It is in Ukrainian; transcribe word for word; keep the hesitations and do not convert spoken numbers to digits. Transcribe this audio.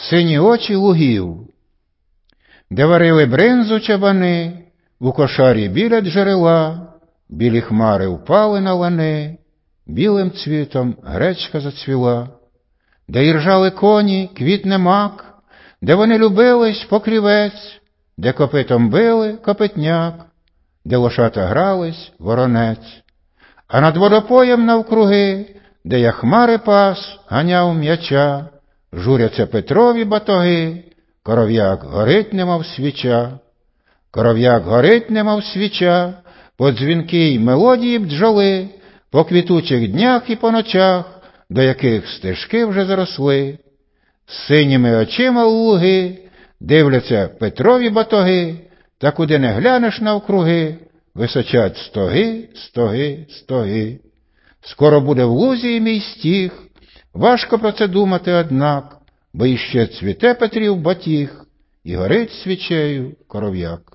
сині очі лугів, де варили бринзу чабани, у кошарі біля джерела, білі хмари впали на лани, білим цвітом гречка зацвіла, де іржали коні, квітне мак, де вони любились покрівець, де копитом били копитняк, де лошата грались воронець. А над водопоєм навкруги, де я хмари пас, ганяв м'яча, журяться Петрові батоги, коров'як горить, немов свіча. Коров'як горить, немов свіча, по дзвінкій мелодії бджоли, по квітучих днях і по ночах, до яких стежки вже заросли. З синіми очима луги дивляться Петрові батоги, та куди не глянеш навкруги, височать стоги, стоги, стоги. Скоро буде в лузі і мій стіг, важко про це думати, однак, бо іще цвіте Петрів батіг, і горить свічею коров'як.